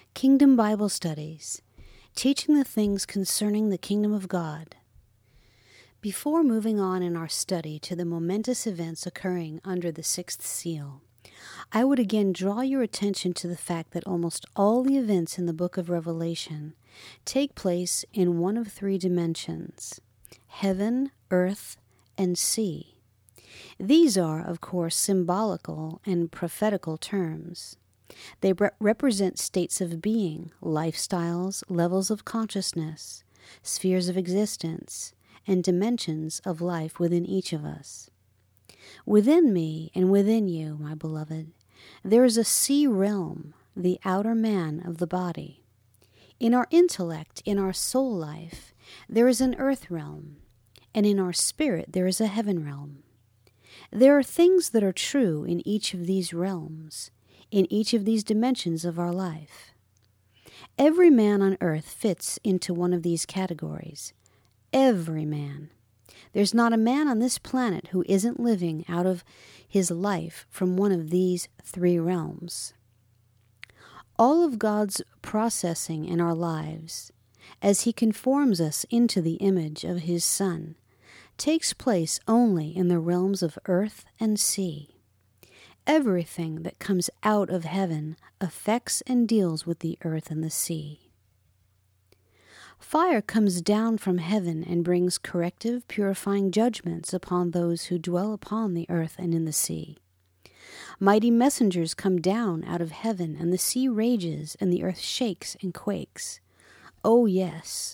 Kingdom Bible Studies, teaching the things concerning the Kingdom of God. Before moving on in our study to the momentous events occurring under the sixth seal, I would again draw your attention to the fact that almost all the events in the book of Revelation take place in one of three dimensions: heaven, earth, and sea. These are, of course, symbolical and prophetical terms. They represent states of being, lifestyles, levels of consciousness, spheres of existence, and dimensions of life within each of us. Within me and within you, my beloved, there is a sea realm, the outer man of the body. In our intellect, in our soul life, there is an earth realm, and in our spirit there is a heaven realm. There are things that are true in each of these realms, in each of these dimensions of our life. Every man on earth fits into one of these categories. Every man. There's not a man on this planet who isn't living out of his life from one of these three realms. All of God's processing in our lives, as He conforms us into the image of His Son, takes place only in the realms of earth and sea. Everything that comes out of heaven affects and deals with the earth and the sea. Fire comes down from heaven and brings corrective, purifying judgments upon those who dwell upon the earth and in the sea. Mighty messengers come down out of heaven, and the sea rages, and the earth shakes and quakes. Oh, yes.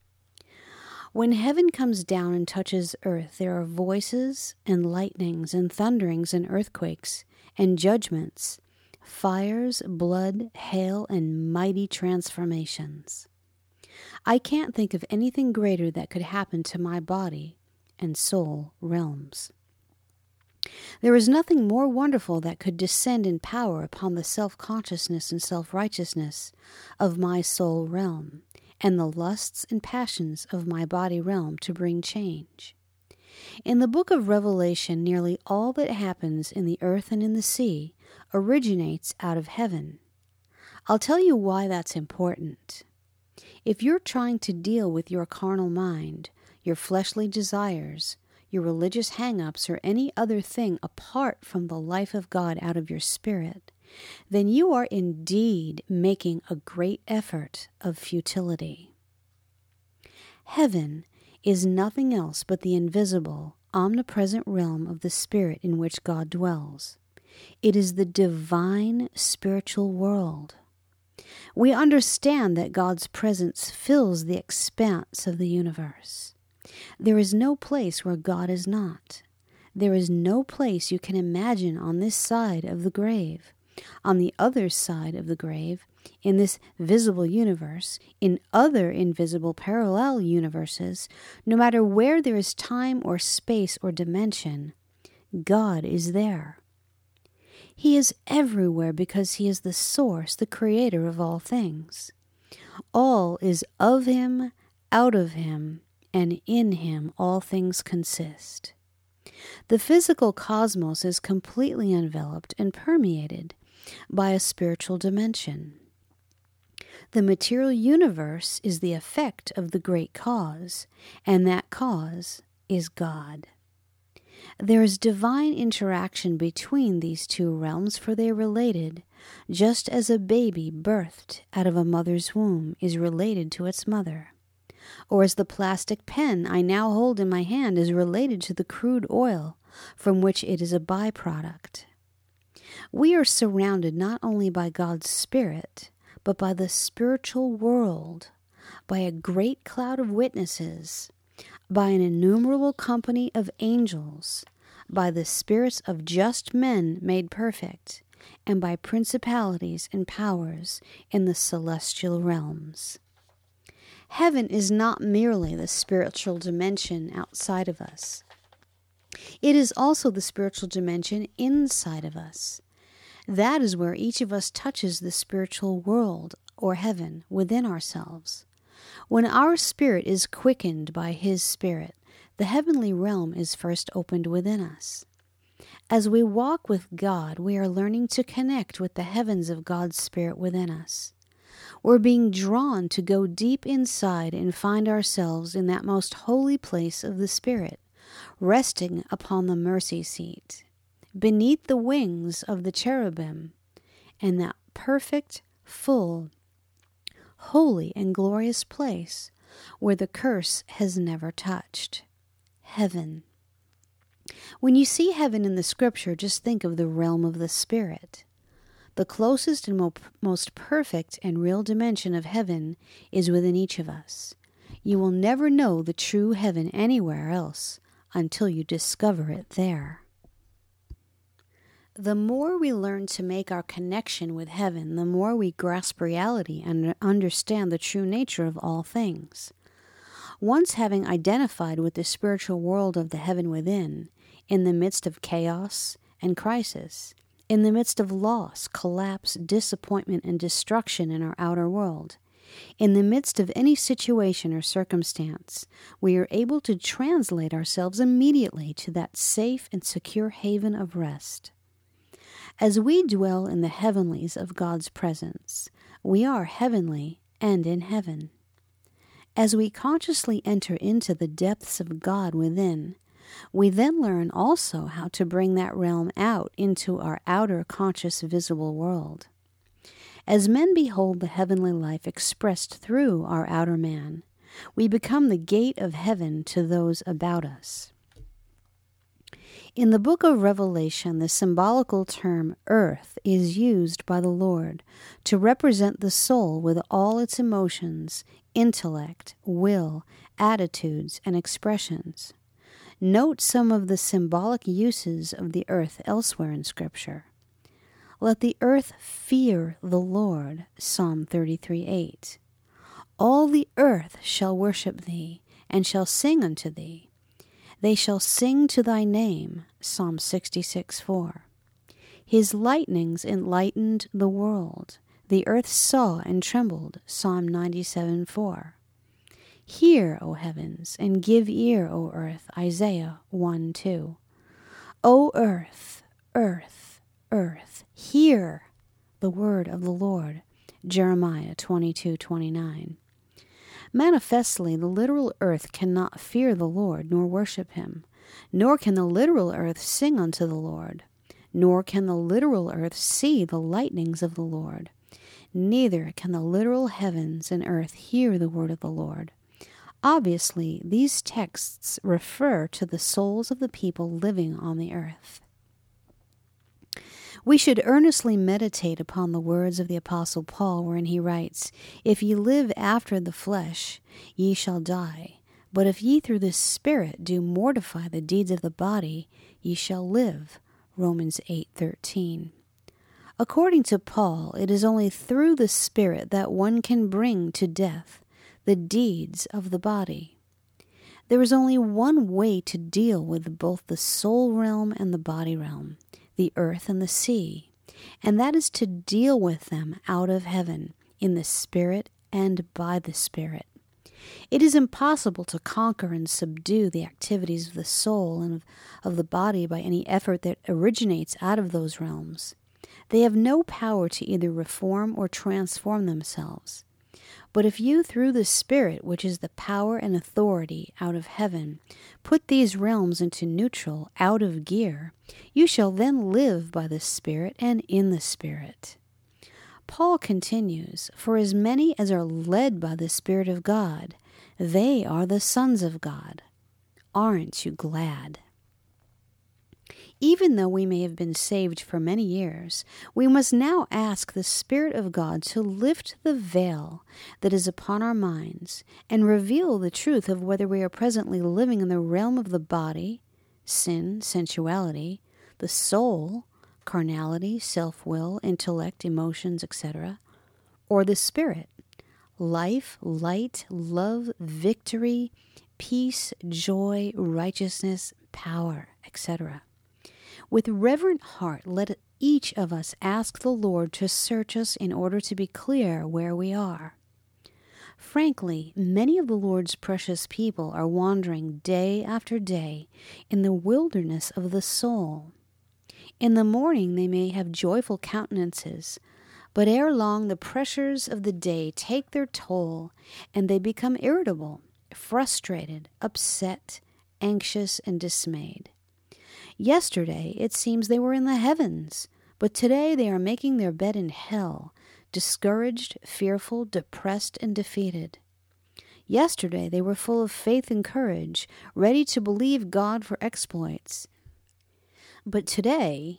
When heaven comes down and touches earth, there are voices and lightnings and thunderings and earthquakes and judgments, fires, blood, hail, and mighty transformations. I can't think of anything greater that could happen to my body and soul realms. There is nothing more wonderful that could descend in power upon the self-consciousness and self-righteousness of my soul realm, and the lusts and passions of my body realm to bring change. In the book of Revelation, nearly all that happens in the earth and in the sea originates out of heaven. I'll tell you why that's important. If you're trying to deal with your carnal mind, your fleshly desires, your religious hang-ups, or any other thing apart from the life of God out of your spirit, then you are indeed making a great effort of futility. Heaven is nothing else but the invisible, omnipresent realm of the spirit in which God dwells. It is the divine spiritual world. We understand that God's presence fills the expanse of the universe. There is no place where God is not. There is no place you can imagine on this side of the grave, on the other side of the grave, in this visible universe, in other invisible parallel universes, no matter where there is time or space or dimension, God is there. He is everywhere because He is the source, the creator of all things. All is of Him, out of Him, and in Him all things consist. The physical cosmos is completely enveloped and permeated by a spiritual dimension. The material universe is the effect of the great cause, and that cause is God. There is divine interaction between these two realms, for they are related, just as a baby birthed out of a mother's womb is related to its mother, or as the plastic pen I now hold in my hand is related to the crude oil from which it is a byproduct. We are surrounded not only by God's Spirit, but by the spiritual world, by a great cloud of witnesses, by an innumerable company of angels, by the spirits of just men made perfect, and by principalities and powers in the celestial realms. Heaven is not merely the spiritual dimension outside of us. It is also the spiritual dimension inside of us. That is where each of us touches the spiritual world or heaven within ourselves. When our spirit is quickened by His Spirit, the heavenly realm is first opened within us. As we walk with God, we are learning to connect with the heavens of God's Spirit within us. We're being drawn to go deep inside and find ourselves in that most holy place of the Spirit, resting upon the mercy seat, beneath the wings of the cherubim, and that perfect, full, holy, and glorious place where the curse has never touched. Heaven. When you see heaven in the Scripture, just think of the realm of the Spirit. The closest and most perfect and real dimension of heaven is within each of us. You will never know the true heaven anywhere else until you discover it there. The more we learn to make our connection with heaven, the more we grasp reality and understand the true nature of all things. Once having identified with the spiritual world of the heaven within, in the midst of chaos and crisis, in the midst of loss, collapse, disappointment, and destruction in our outer world, in the midst of any situation or circumstance, we are able to translate ourselves immediately to that safe and secure haven of rest. As we dwell in the heavenlies of God's presence, we are heavenly and in heaven. As we consciously enter into the depths of God within, we then learn also how to bring that realm out into our outer conscious visible world. As men behold the heavenly life expressed through our outer man, we become the gate of heaven to those about us. In the book of Revelation, the symbolical term earth is used by the Lord to represent the soul with all its emotions, intellect, will, attitudes, and expressions. Note some of the symbolic uses of the earth elsewhere in Scripture. Let the earth fear the Lord, Psalm 33:8. All the earth shall worship thee, and shall sing unto thee. They shall sing to thy name, Psalm 66:4. His lightnings enlightened the world. The earth saw and trembled, Psalm 97:4. Hear, O heavens, and give ear, O earth, Isaiah 1:2. O earth, earth, earth, hear the word of the Lord, Jeremiah 22:29. Manifestly, the literal earth cannot fear the Lord nor worship him, nor can the literal earth sing unto the Lord, nor can the literal earth see the lightnings of the Lord. Neither can the literal heavens and earth hear the word of the Lord. Obviously, these texts refer to the souls of the people living on the earth. We should earnestly meditate upon the words of the Apostle Paul, wherein he writes, "If ye live after the flesh, ye shall die. But if ye through the Spirit do mortify the deeds of the body, ye shall live." Romans 8:13. According to Paul, it is only through the Spirit that one can bring to death the deeds of the body. There is only one way to deal with both the soul realm and the body realm, the earth and the sea, and that is to deal with them out of heaven, in the Spirit and by the Spirit. It is impossible to conquer and subdue the activities of the soul and of the body by any effort that originates out of those realms. They have no power to either reform or transform themselves. But if you, through the Spirit, which is the power and authority out of heaven, put these realms into neutral, out of gear, you shall then live by the Spirit and in the Spirit. Paul continues, "For as many as are led by the Spirit of God, they are the sons of God." Aren't you glad? Even though we may have been saved for many years, we must now ask the Spirit of God to lift the veil that is upon our minds and reveal the truth of whether we are presently living in the realm of the body, sin, sensuality, the soul, carnality, self-will, intellect, emotions, etc., or the Spirit, life, light, love, victory, peace, joy, righteousness, power, etc. With reverent heart, let each of us ask the Lord to search us in order to be clear where we are. Frankly, many of the Lord's precious people are wandering day after day in the wilderness of the soul. In the morning they may have joyful countenances, But ere long the pressures of the day take their toll, and they become irritable, frustrated, upset, anxious, and dismayed. Yesterday it seems they were in the heavens, but today they are making their bed in hell, discouraged, fearful, depressed, and defeated. Yesterday they were full of faith and courage, ready to believe God for exploits. But today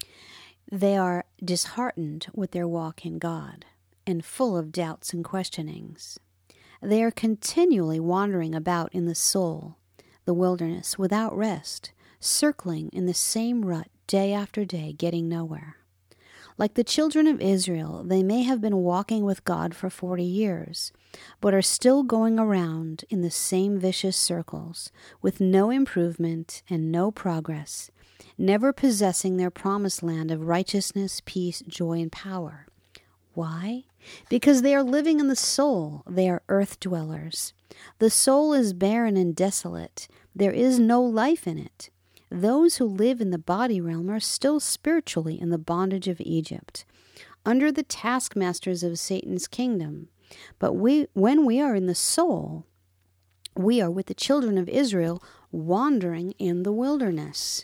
they are disheartened with their walk in God and full of doubts and questionings. They are continually wandering about in the soul, the wilderness, without rest, circling in the same rut day after day, getting nowhere. Like the children of Israel, they may have been walking with God for 40 years, but are still going around in the same vicious circles, with no improvement and no progress, never possessing their promised land of righteousness, peace, joy, and power. Why? Because they are living in the soul. They are earth dwellers. The soul is barren and desolate. There is no life in it. Those who live in the body realm are still spiritually in the bondage of Egypt, under the taskmasters of Satan's kingdom. But when we are in the soul, we are with the children of Israel wandering in the wilderness.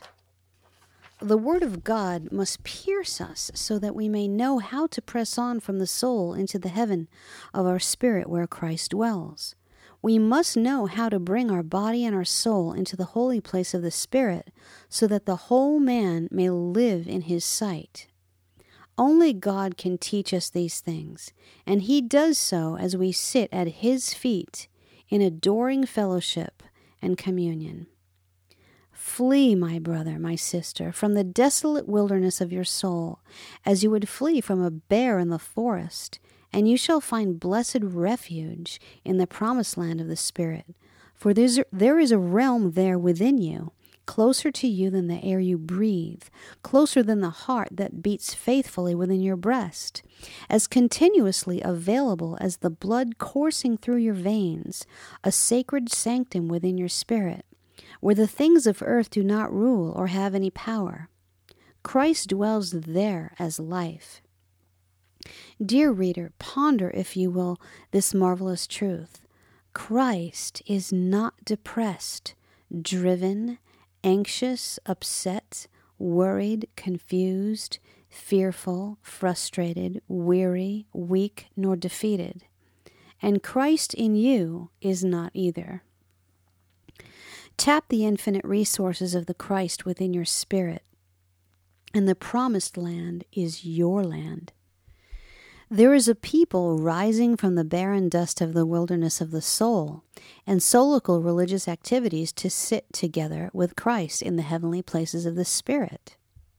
The word of God must pierce us so that we may know how to press on from the soul into the heaven of our spirit where Christ dwells. We must know how to bring our body and our soul into the holy place of the Spirit so that the whole man may live in his sight. Only God can teach us these things, and he does so as we sit at his feet in adoring fellowship and communion. Flee, my brother, my sister, from the desolate wilderness of your soul, as you would flee from a bear in the forest, and you shall find blessed refuge in the promised land of the Spirit. For there is a realm there within you, closer to you than the air you breathe, closer than the heart that beats faithfully within your breast, as continuously available as the blood coursing through your veins, a sacred sanctum within your spirit, where the things of earth do not rule or have any power. Christ dwells there as life. Dear reader, ponder, if you will, this marvelous truth. Christ is not depressed, driven, anxious, upset, worried, confused, fearful, frustrated, weary, weak, nor defeated. And Christ in you is not either. Tap the infinite resources of the Christ within your spirit, and the promised land is your land. There is a people rising from the barren dust of the wilderness of the soul and solical religious activities to sit together with Christ in the heavenly places of the Spirit.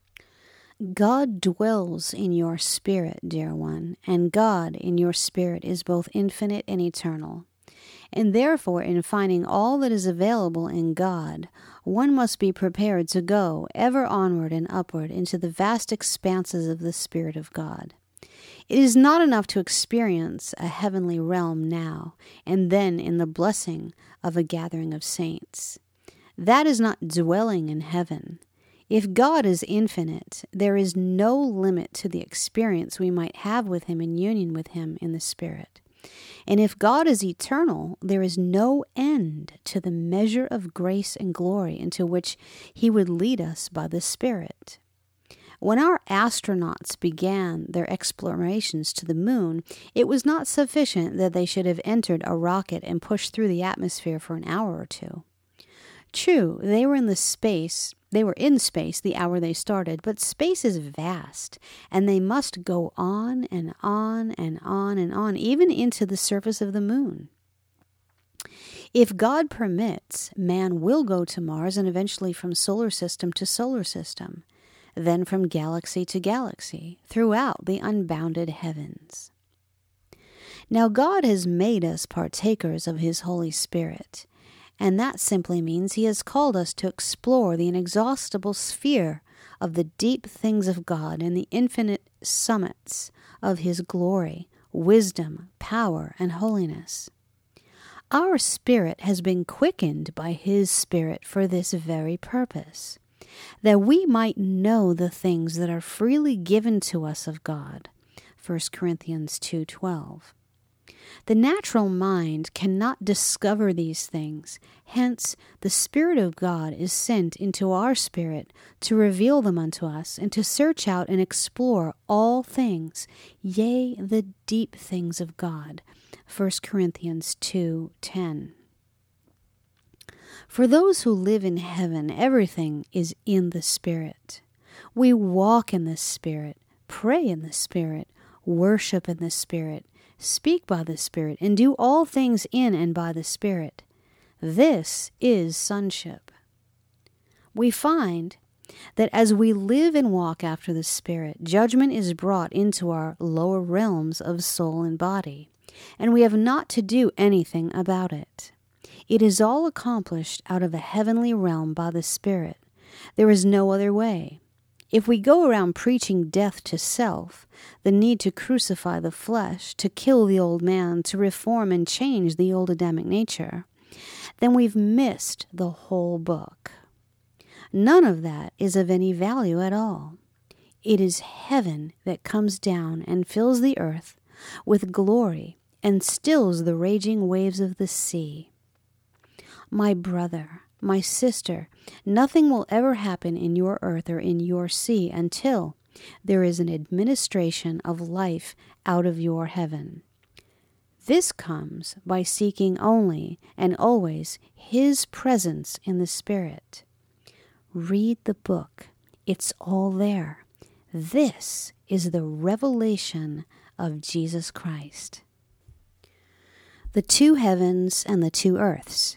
God dwells in your spirit, dear one, and God in your spirit is both infinite and eternal. And therefore, in finding all that is available in God, one must be prepared to go ever onward and upward into the vast expanses of the Spirit of God. It is not enough to experience a heavenly realm now and then in the blessing of a gathering of saints. That is not dwelling in heaven. If God is infinite, there is no limit to the experience we might have with him in union with him in the Spirit. And if God is eternal, there is no end to the measure of grace and glory into which he would lead us by the Spirit. When our astronauts began their explorations to the moon, it was not sufficient that they should have entered a rocket and pushed through the atmosphere for an hour or two. True, they were in space the hour they started, but space is vast, and they must go on and on and on and on, even into the surface of the moon. If God permits, man will go to Mars and eventually from solar system to solar system, then from galaxy to galaxy, throughout the unbounded heavens. Now God has made us partakers of his Holy Spirit, and that simply means he has called us to explore the inexhaustible sphere of the deep things of God and the infinite summits of his glory, wisdom, power, and holiness. Our spirit has been quickened by his Spirit for this very purpose, that we might know the things that are freely given to us of God, 1 Corinthians 2:12. The natural mind cannot discover these things. Hence, the Spirit of God is sent into our spirit to reveal them unto us and to search out and explore all things, yea, the deep things of God. 1 Corinthians 2:10. For those who live in heaven, everything is in the Spirit. We walk in the Spirit, pray in the Spirit, worship in the Spirit, speak by the Spirit, and do all things in and by the Spirit. This is sonship. We find that as we live and walk after the Spirit, judgment is brought into our lower realms of soul and body, and we have not to do anything about it. It is all accomplished out of a heavenly realm by the Spirit. There is no other way. If we go around preaching death to self, the need to crucify the flesh, to kill the old man, to reform and change the old Adamic nature, then we've missed the whole book. None of that is of any value at all. It is heaven that comes down and fills the earth with glory and stills the raging waves of the sea. My brother, my sister, nothing will ever happen in your earth or in your sea until there is an administration of life out of your heaven. This comes by seeking only and always His presence in the Spirit. Read the book. It's all there. This is the revelation of Jesus Christ. The two heavens and the two earths.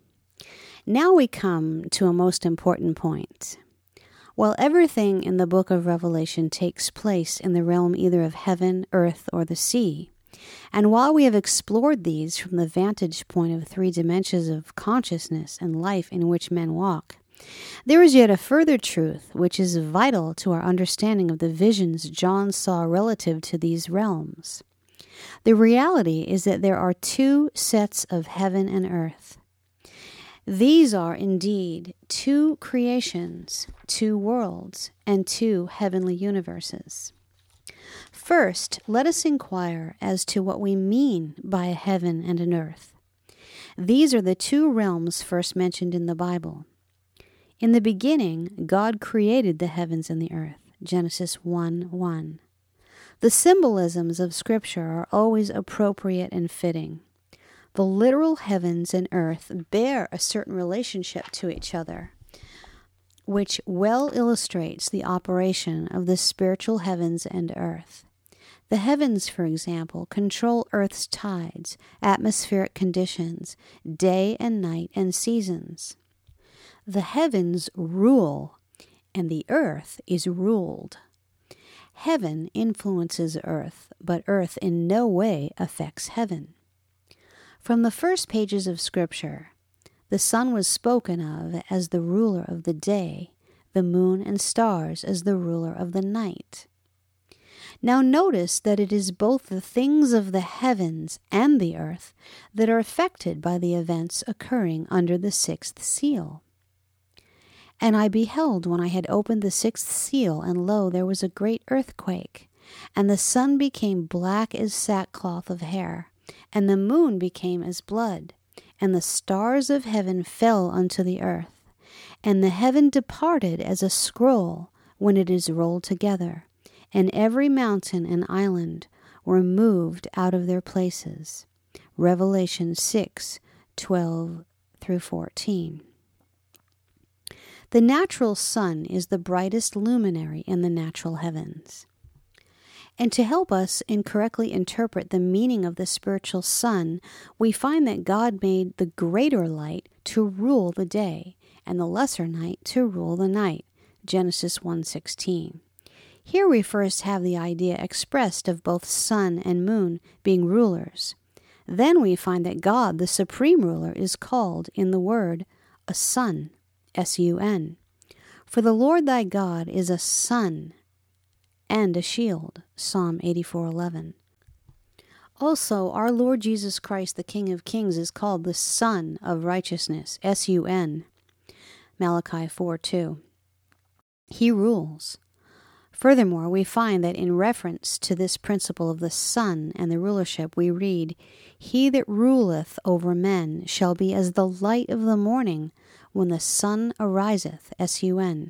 Now we come to a most important point. While everything in the book of Revelation takes place in the realm either of heaven, earth, or the sea, and while we have explored these from the vantage point of three dimensions of consciousness and life in which men walk, there is yet a further truth which is vital to our understanding of the visions John saw relative to these realms. The reality is that there are two sets of heaven and earth. These are indeed two creations, two worlds, and two heavenly universes. First, let us inquire as to what we mean by a heaven and an earth. These are the two realms first mentioned in the Bible. In the beginning, God created the heavens and the earth. Genesis 1:1. The symbolisms of Scripture are always appropriate and fitting. The literal heavens and earth bear a certain relationship to each other, which well illustrates the operation of the spiritual heavens and earth. The heavens, for example, control Earth's tides, atmospheric conditions, day and night, and seasons. The heavens rule, and the earth is ruled. Heaven influences earth, but earth in no way affects heaven. From the first pages of Scripture, the sun was spoken of as the ruler of the day, the moon and stars as the ruler of the night. Now notice that it is both the things of the heavens and the earth that are affected by the events occurring under the sixth seal. And I beheld when I had opened the sixth seal, and lo, there was a great earthquake, and the sun became black as sackcloth of hair, and the moon became as blood, and the stars of heaven fell unto the earth, and the heaven departed as a scroll when it is rolled together, and every mountain and island were moved out of their places. Revelation 6:12-14. The natural sun is the brightest luminary in the natural heavens. And to help us incorrectly interpret the meaning of the spiritual sun, we find that God made the greater light to rule the day, and the lesser night to rule the night. Genesis 1:16. Here we first have the idea expressed of both sun and moon being rulers. Then we find that God, the supreme ruler, is called in the word a sun, S-U-N. For the Lord thy God is a sun and a shield, Psalm 84:11. Also, our Lord Jesus Christ, the King of Kings, is called the Sun of Righteousness, S-U-N, Malachi 4:2. He rules. Furthermore, we find that in reference to this principle of the sun and the rulership, we read, "He that ruleth over men shall be as the light of the morning when the sun ariseth," S-U-N.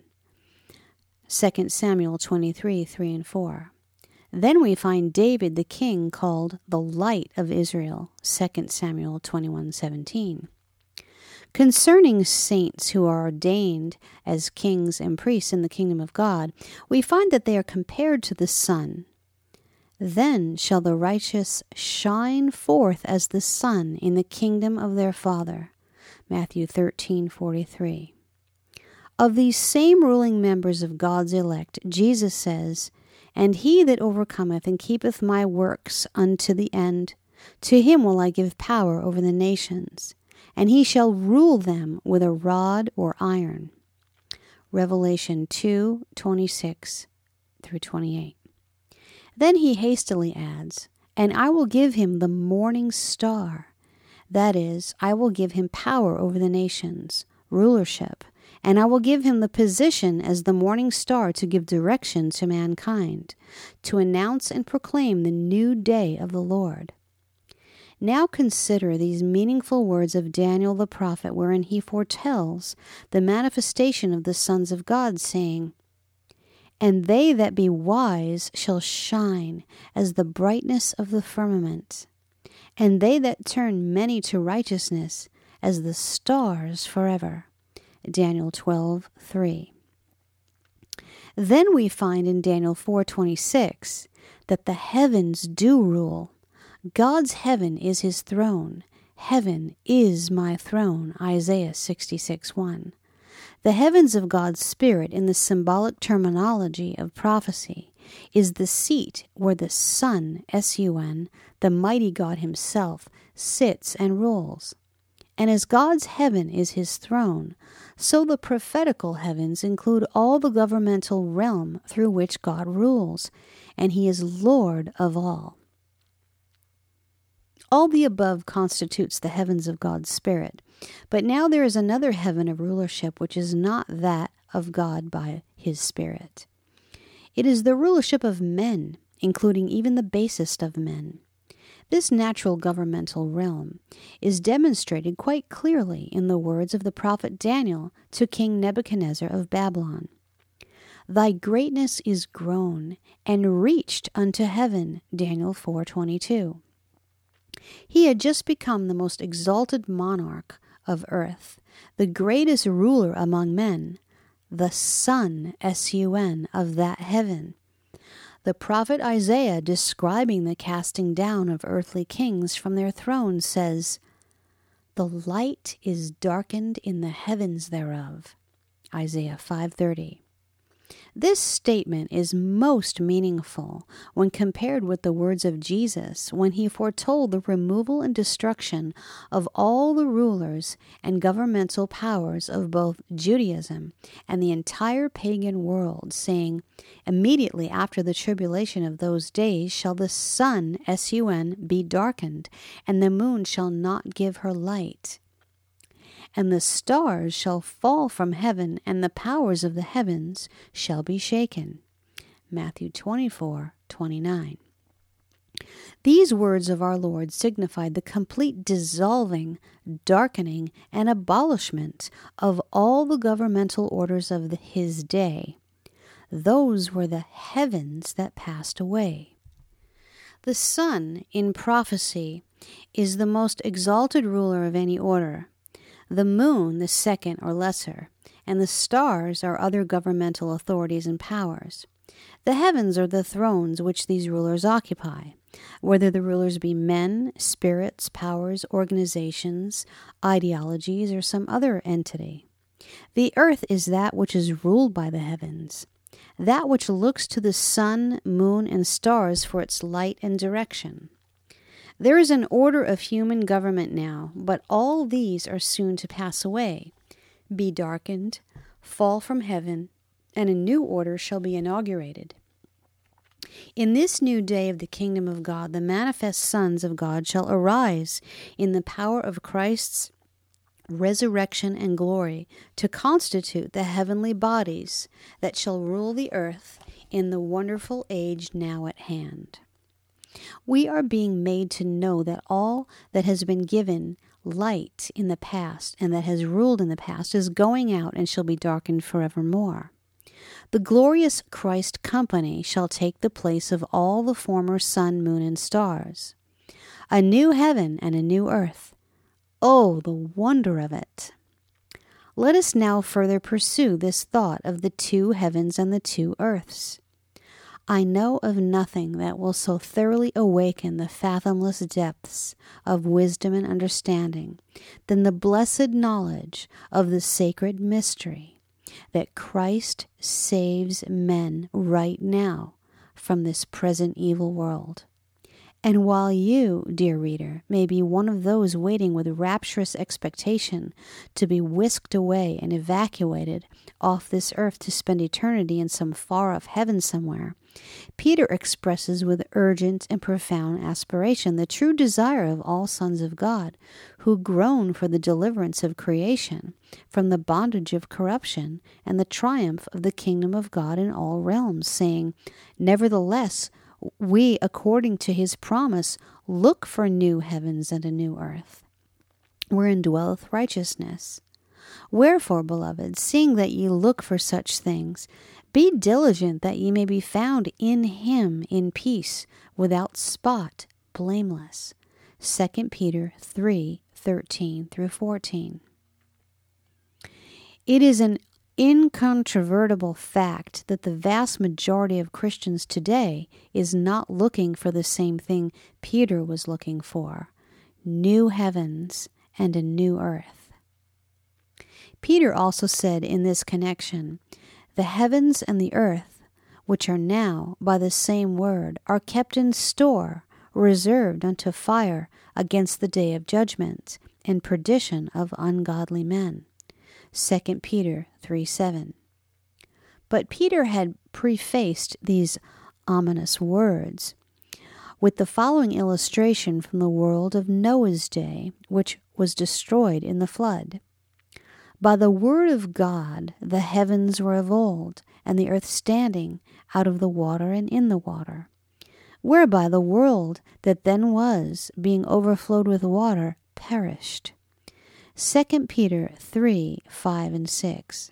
2 Samuel 23, 3 and 4. Then we find David the king called the light of Israel, 2 Samuel 21, 17. Concerning saints who are ordained as kings and priests in the kingdom of God, we find that they are compared to the sun. Then shall the righteous shine forth as the sun in the kingdom of their Father. Matthew 13:43. Of these same ruling members of God's elect, Jesus says, "And he that overcometh and keepeth my works unto the end, to him will I give power over the nations, and he shall rule them with a rod or iron." Revelation 2:26 through 28. Then he hastily adds, "And I will give him the morning star." That is, I will give him power over the nations, rulership, and I will give him the position as the morning star to give direction to mankind, to announce and proclaim the new day of the Lord. Now consider these meaningful words of Daniel the prophet, wherein he foretells the manifestation of the sons of God, saying, "And they that be wise shall shine as the brightness of the firmament, and they that turn many to righteousness as the stars forever." Daniel 12:3. Then we find in Daniel 4:26 that the heavens do rule. God's heaven is his throne. Heaven is my throne. Isaiah 66:1. The heavens of God's Spirit, in the symbolic terminology of prophecy, is the seat where the Son, S-U-N, the mighty God himself, sits and rules. And as God's heaven is his throne, so the prophetical heavens include all the governmental realm through which God rules, and he is Lord of all. All the above constitutes the heavens of God's Spirit. But now there is another heaven of rulership which is not that of God by his Spirit. It is the rulership of men, including even the basest of men. This natural governmental realm is demonstrated quite clearly in the words of the prophet Daniel to King Nebuchadnezzar of Babylon. "Thy greatness is grown and reached unto heaven," Daniel 4:22. He had just become the most exalted monarch of earth, the greatest ruler among men, the Son, S-U-N, of that heaven. The prophet Isaiah, describing the casting down of earthly kings from their thrones, says, "The light is darkened in the heavens thereof." Isaiah 5:30. This statement is most meaningful when compared with the words of Jesus when he foretold the removal and destruction of all the rulers and governmental powers of both Judaism and the entire pagan world, saying, "Immediately after the tribulation of those days shall the sun, S-U-N, be darkened, and the moon shall not give her light. And the stars shall fall from heaven, and the powers of the heavens shall be shaken." Matthew 24:29. These words of our Lord signified the complete dissolving, darkening, and abolishment of all the governmental orders of his day. Those were the heavens that passed away. The sun, in prophecy, is the most exalted ruler of any order. The moon, the second or lesser, and the stars are other governmental authorities and powers. The heavens are the thrones which these rulers occupy, whether the rulers be men, spirits, powers, organizations, ideologies, or some other entity. The earth is that which is ruled by the heavens, that which looks to the sun, moon, and stars for its light and direction. There is an order of human government now, but all these are soon to pass away, be darkened, fall from heaven, and a new order shall be inaugurated. In this new day of the kingdom of God, the manifest sons of God shall arise in the power of Christ's resurrection and glory to constitute the heavenly bodies that shall rule the earth in the wonderful age now at hand. We are being made to know that all that has been given light in the past and that has ruled in the past is going out and shall be darkened forevermore. The glorious Christ company shall take the place of all the former sun, moon, and stars. A new heaven and a new earth. Oh, the wonder of it! Let us now further pursue this thought of the two heavens and the two earths. I know of nothing that will so thoroughly awaken the fathomless depths of wisdom and understanding than the blessed knowledge of the sacred mystery that Christ saves men right now from this present evil world. And while you, dear reader, may be one of those waiting with rapturous expectation to be whisked away and evacuated off this earth to spend eternity in some far-off heaven somewhere, Peter expresses with urgent and profound aspiration the true desire of all sons of God, who groan for the deliverance of creation from the bondage of corruption and the triumph of the kingdom of God in all realms, saying, "Nevertheless, we, according to his promise, look for new heavens and a new earth, wherein dwelleth righteousness. Wherefore, beloved, seeing that ye look for such things, be diligent that ye may be found in him in peace, without spot, blameless." 2 Peter 3:13-14. It is an incontrovertible fact that the vast majority of Christians today is not looking for the same thing Peter was looking for: new heavens and a new earth. Peter also said in this connection, "The heavens and the earth, which are now, by the same word, are kept in store, reserved unto fire against the day of judgment and perdition of ungodly men." 2 Peter 3:7. But Peter had prefaced these ominous words with the following illustration from the world of Noah's day, which was destroyed in the flood. "By the word of God the heavens were of old, and the earth standing out of the water and in the water, whereby the world that then was, being overflowed with water, perished." 2 Peter 3:5-6.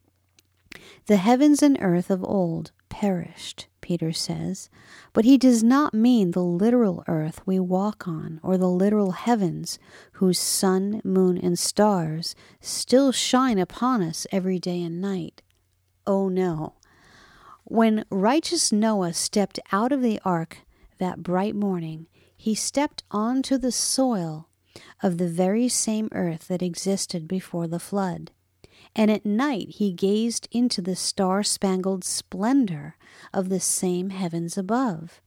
The heavens and earth of old perished, Peter says, but he does not mean the literal earth we walk on or the literal heavens whose sun, moon, and stars still shine upon us every day and night. Oh no. When righteous Noah stepped out of the ark that bright morning, he stepped onto the soil of the very same earth that existed before the flood. And at night he gazed into the star-spangled splendor of the same heavens above.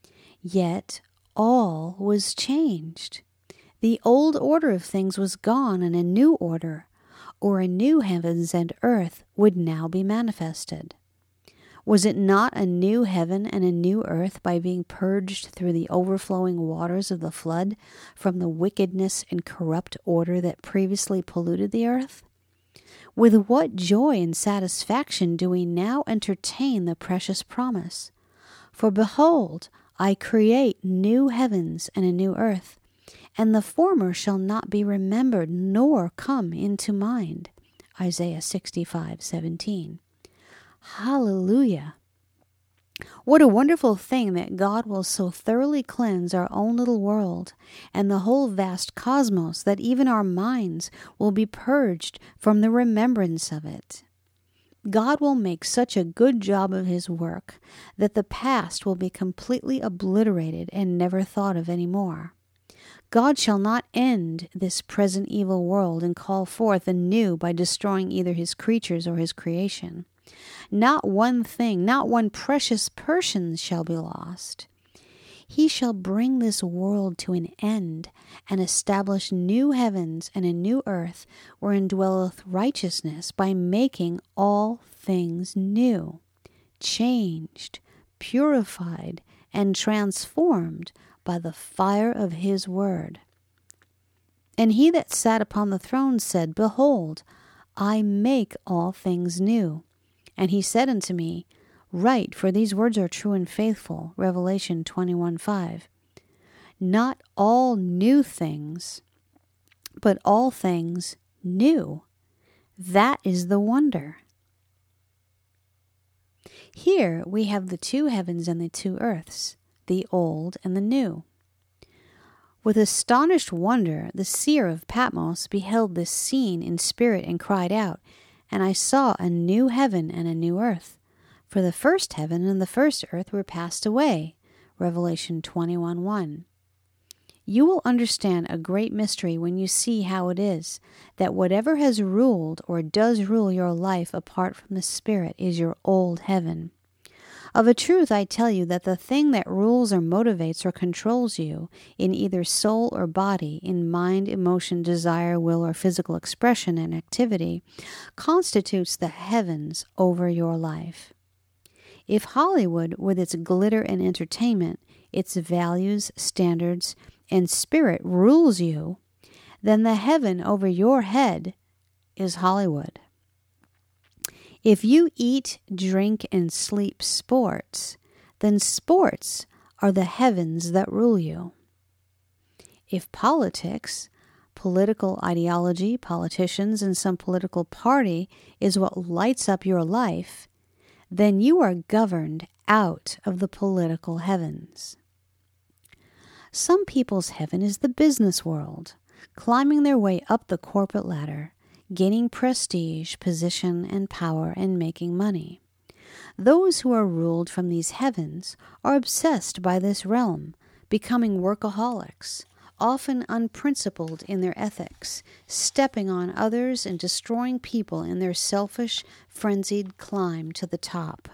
Yet all was changed. The old order of things was gone, and a new order, or a new heavens and earth, would now be manifested. Was it not a new heaven and a new earth by being purged through the overflowing waters of the flood from the wickedness and corrupt order that previously polluted the earth? With what joy and satisfaction do we now entertain the precious promise? "For behold, I create new heavens and a new earth, and the former shall not be remembered nor come into mind." Isaiah 65:17. Hallelujah! What a wonderful thing that God will so thoroughly cleanse our own little world and the whole vast cosmos that even our minds will be purged from the remembrance of it. God will make such a good job of his work that the past will be completely obliterated and never thought of any more. God shall not end this present evil world and call forth a new by destroying either his creatures or his creation. Not one thing, not one precious person shall be lost. He shall bring this world to an end and establish new heavens and a new earth wherein dwelleth righteousness by making all things new, changed, purified, and transformed by the fire of his word. And he that sat upon the throne said, Behold, I make all things new. And he said unto me, Write, for these words are true and faithful. Revelation 21:5. Not all new things, but all things new. That is the wonder. Here we have the two heavens and the two earths, the old and the new. With astonished wonder, the seer of Patmos beheld this scene in spirit and cried out, And I saw a new heaven and a new earth. For the first heaven and the first earth were passed away. Revelation 21:1. You will understand a great mystery when you see how it is that whatever has ruled or does rule your life apart from the Spirit is your old heaven. Of a truth, I tell you that the thing that rules or motivates or controls you in either soul or body, in mind, emotion, desire, will, or physical expression and activity, constitutes the heavens over your life. If Hollywood, with its glitter and entertainment, its values, standards, and spirit rules you, then the heaven over your head is Hollywood. If you eat, drink, and sleep sports, then sports are the heavens that rule you. If politics, political ideology, politicians, and some political party is what lights up your life, then you are governed out of the political heavens. Some people's heaven is the business world, climbing their way up the corporate ladder, gaining prestige, position, and power, and making money. Those who are ruled from these heavens are obsessed by this realm, becoming workaholics, often unprincipled in their ethics, stepping on others and destroying people in their selfish, frenzied climb to the top.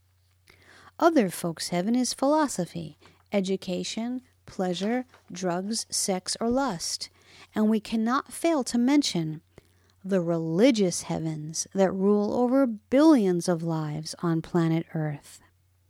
Other folks' heaven is philosophy, education, pleasure, drugs, sex, or lust, and we cannot fail to mention the religious heavens that rule over billions of lives on planet Earth.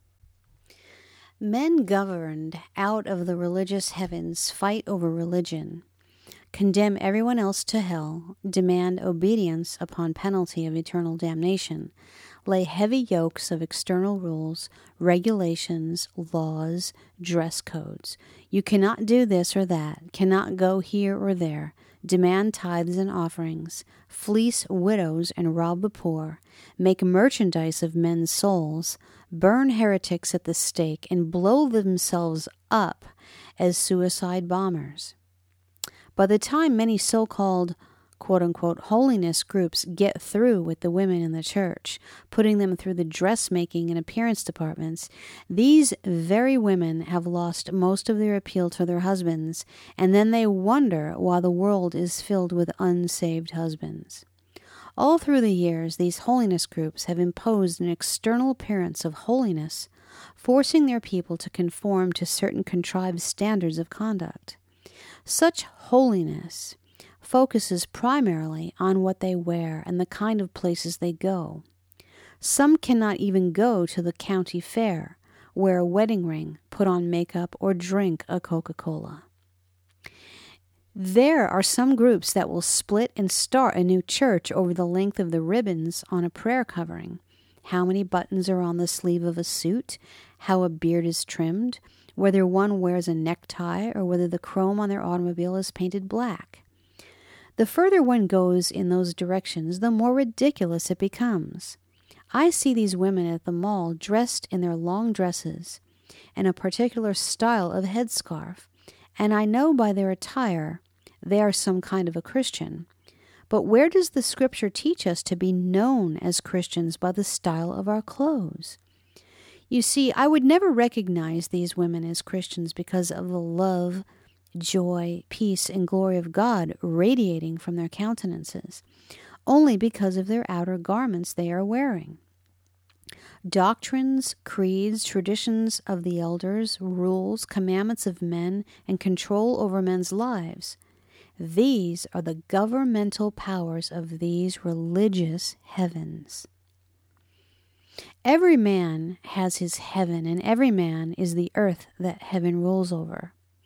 Men governed out of the religious heavens fight over religion, condemn everyone else to hell, demand obedience upon penalty of eternal damnation, lay heavy yokes of external rules, regulations, laws, dress codes. You cannot do this or that, cannot go here or there, demand tithes and offerings, fleece widows and rob the poor, make merchandise of men's souls, burn heretics at the stake, and blow themselves up as suicide bombers. By the time many so-called quote-unquote holiness groups get through with the women in the church, putting them through the dressmaking and appearance departments, these very women have lost most of their appeal to their husbands, and then they wonder why the world is filled with unsaved husbands. All through the years, these holiness groups have imposed an external appearance of holiness, forcing their people to conform to certain contrived standards of conduct. Such holiness focuses primarily on what they wear and the kind of places they go. Some cannot even go to the county fair, wear a wedding ring, put on makeup, or drink a Coca-Cola. There are some groups that will split and start a new church over the length of the ribbons on a prayer covering, how many buttons are on the sleeve of a suit, how a beard is trimmed, whether one wears a necktie or whether the chrome on their automobile is painted black. The further one goes in those directions, the more ridiculous it becomes. I see these women at the mall dressed in their long dresses and a particular style of headscarf, and I know by their attire they are some kind of a Christian. But where does the Scripture teach us to be known as Christians by the style of our clothes? You see, I would never recognize these women as Christians because of the love, joy, peace, and glory of God radiating from their countenances, only because of their outer garments they are wearing. Doctrines, creeds, traditions of the elders, rules, commandments of men, and control over men's lives. These are the governmental powers of these religious heavens. Every man has his heaven, and every man is the earth that heaven rules over.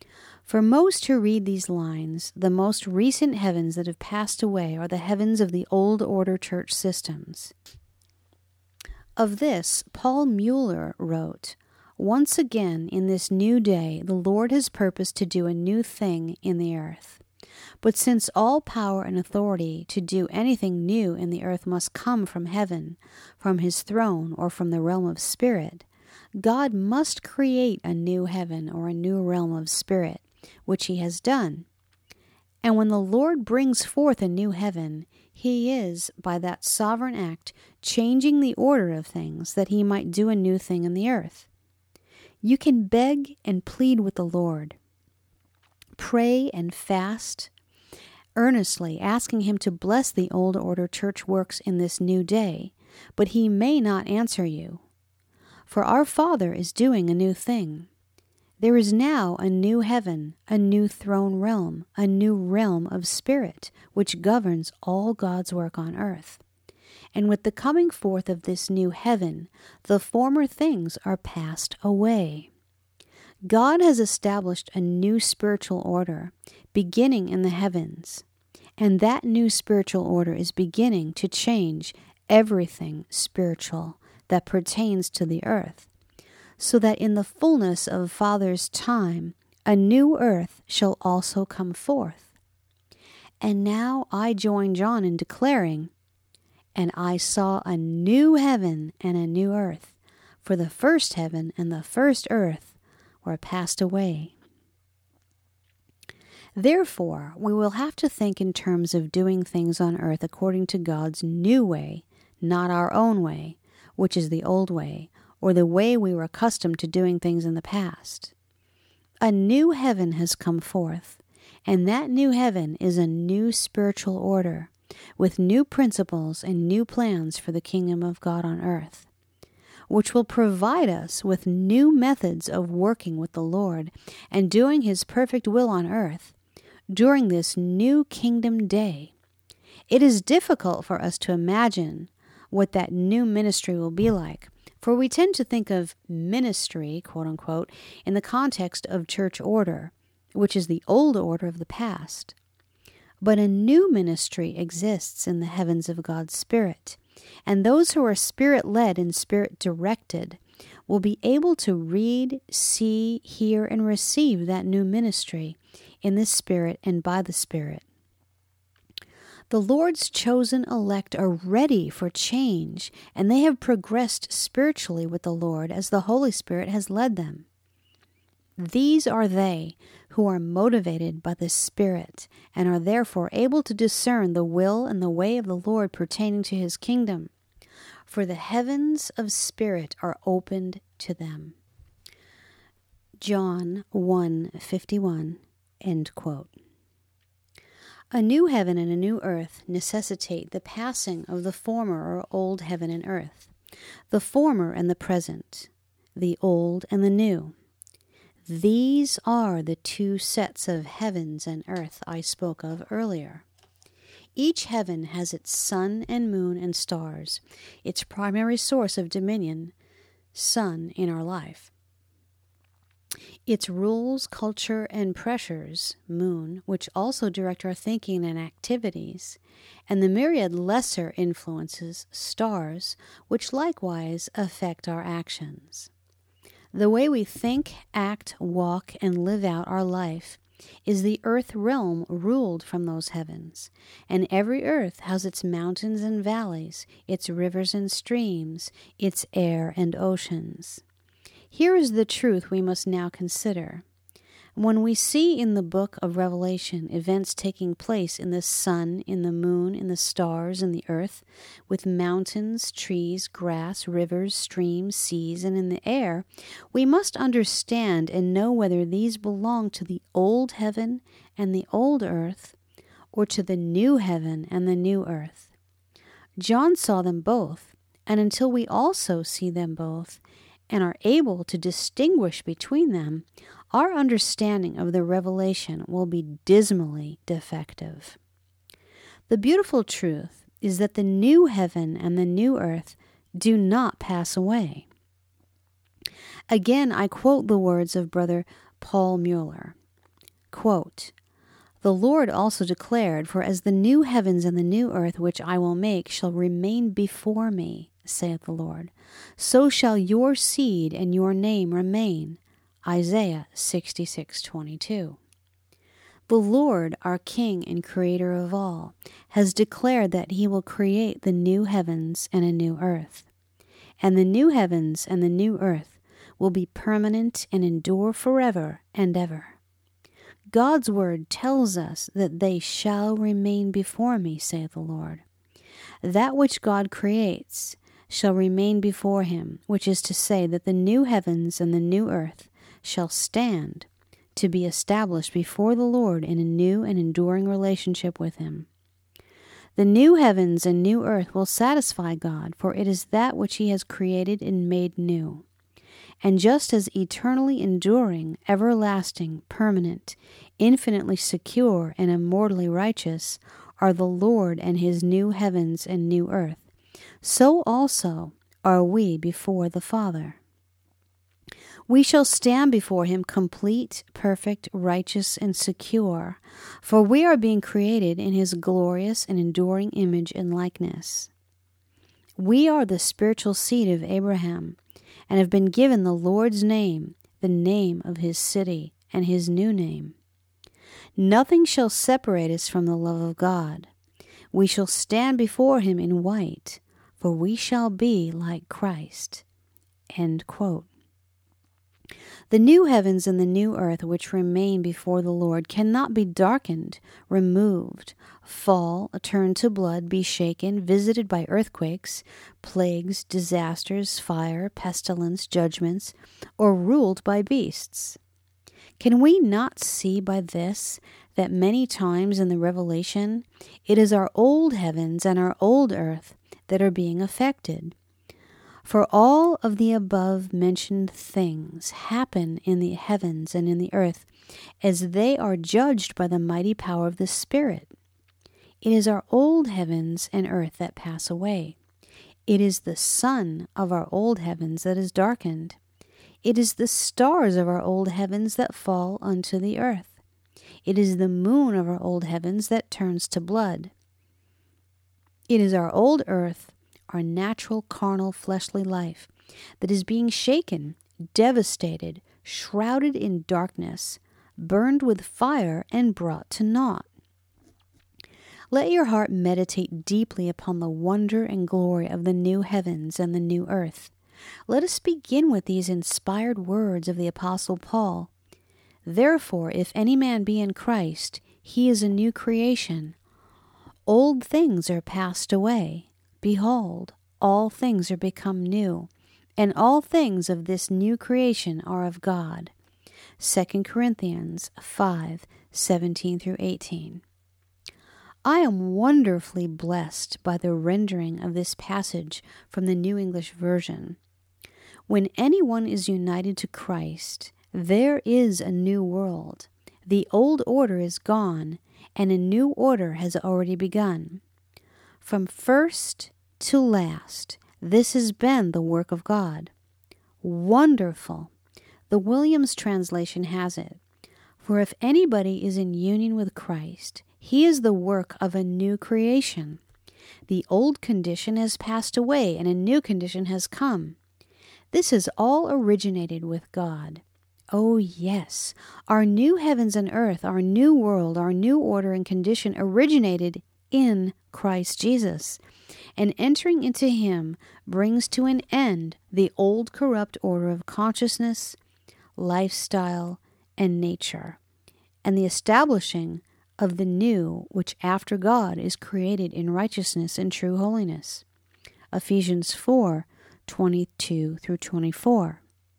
For most who read these lines, the most recent heavens that have passed away are the heavens of the old order church systems. Of this, Paul Mueller wrote, "Once again, in this new day, the Lord has purposed to do a new thing in the earth. But since all power and authority to do anything new in the earth must come from heaven, from his throne, or from the realm of spirit, God must create a new heaven or a new realm of spirit, which he has done. And when the Lord brings forth a new heaven, he is, by that sovereign act, changing the order of things, that he might do a new thing in the earth. You can beg and plead with the Lord, pray and fast earnestly, asking him to bless the old order church works in this new day, but he may not answer you. For our Father is doing a new thing. There is now a new heaven, a new throne realm, a new realm of spirit, which governs all God's work on earth. And with the coming forth of this new heaven, the former things are passed away. God has established a new spiritual order, beginning in the heavens, and that new spiritual order is beginning to change everything spiritual that pertains to the earth, so that in the fullness of Father's time, a new earth shall also come forth. And now I join John in declaring, and I saw a new heaven and a new earth, for the first heaven and the first earth were passed away. Therefore, we will have to think in terms of doing things on earth according to God's new way, not our own way, which is the old way, or the way we were accustomed to doing things in the past. A new heaven has come forth, and that new heaven is a new spiritual order, with new principles and new plans for the kingdom of God on earth, which will provide us with new methods of working with the Lord and doing his perfect will on earth during this new kingdom day. It is difficult for us to imagine what that new ministry will be like, for we tend to think of ministry, quote unquote, in the context of church order, which is the old order of the past. But a new ministry exists in the heavens of God's Spirit, and those who are Spirit-led and Spirit-directed will be able to read, see, hear, and receive that new ministry in the Spirit and by the Spirit. The Lord's chosen elect are ready for change, and they have progressed spiritually with the Lord as the Holy Spirit has led them. These are they who are motivated by the Spirit and are therefore able to discern the will and the way of the Lord pertaining to his kingdom, for the heavens of spirit are opened to them. John 1:51, end quote. A new heaven and a new earth necessitate the passing of the former or old heaven and earth, the former and the present, the old and the new. These are the two sets of heavens and earth I spoke of earlier. Each heaven has its sun and moon and stars, its primary source of dominion, sun in our life. Its rules, culture, and pressures, moon, which also direct our thinking and activities, and the myriad lesser influences, stars, which likewise affect our actions. The way we think, act, walk, and live out our life is the earth realm ruled from those heavens, and every earth has its mountains and valleys, its rivers and streams, its air and oceans. Here is the truth we must now consider. When we see in the book of Revelation events taking place in the sun, in the moon, in the stars, in the earth, with mountains, trees, grass, rivers, streams, seas, and in the air, we must understand and know whether these belong to the old heaven and the old earth, or to the new heaven and the new earth. John saw them both, and until we also see them both, and are able to distinguish between them, our understanding of the revelation will be dismally defective. The beautiful truth is that the new heaven and the new earth do not pass away. Again, I quote the words of Brother Paul Mueller. Quote, "The Lord also declared, For as the new heavens and the new earth which I will make shall remain before me, saith the Lord, so shall your seed and your name remain." Isaiah 66:22. The Lord, our King and Creator of all, has declared that He will create the new heavens and a new earth. And the new heavens and the new earth will be permanent and endure forever and ever. God's word tells us that they shall remain before me, saith the Lord. That which God creates shall remain before Him, which is to say that the new heavens and the new earth shall stand to be established before the Lord in a new and enduring relationship with Him. The new heavens and new earth will satisfy God, for it is that which He has created and made new. And just as eternally enduring, everlasting, permanent, infinitely secure, and immortally righteous are the Lord and His new heavens and new earth, so also are we before the Father. We shall stand before Him complete, perfect, righteous, and secure, for we are being created in His glorious and enduring image and likeness. We are the spiritual seed of Abraham, and have been given the Lord's name, the name of His city, and His new name. Nothing shall separate us from the love of God. We shall stand before Him in white, for we shall be like Christ." End quote. The new heavens and the new earth which remain before the Lord cannot be darkened, removed, fall, turned to blood, be shaken, visited by earthquakes, plagues, disasters, fire, pestilence, judgments, or ruled by beasts. Can we not see by this that many times in the Revelation it is our old heavens and our old earth that are being affected? For all of the above-mentioned things happen in the heavens and in the earth as they are judged by the mighty power of the Spirit. It is our old heavens and earth that pass away. It is the sun of our old heavens that is darkened. It is the stars of our old heavens that fall unto the earth. It is the moon of our old heavens that turns to blood. It is our old earth, our natural, carnal, fleshly life, that is being shaken, devastated, shrouded in darkness, burned with fire, and brought to naught. Let your heart meditate deeply upon the wonder and glory of the new heavens and the new earth. Let us begin with these inspired words of the Apostle Paul. "Therefore, if any man be in Christ, he is a new creation. Old things are passed away. Behold, all things are become new, and all things of this new creation are of God." 2 Corinthians 5:17-18. I am wonderfully blessed by the rendering of this passage from the New English Version. When anyone is united to Christ, there is a new world. The old order is gone, and a new order has already begun. From first to last, this has been the work of God. Wonderful! The Williams translation has it. For if anybody is in union with Christ, he is the work of a new creation. The old condition has passed away, and a new condition has come. This has all originated with God. Oh yes, our new heavens and earth, our new world, our new order and condition originated in Christ Jesus, and entering into Him brings to an end the old corrupt order of consciousness, lifestyle, and nature, and the establishing of the new which after God is created in righteousness and true holiness. Ephesians 4:22-24.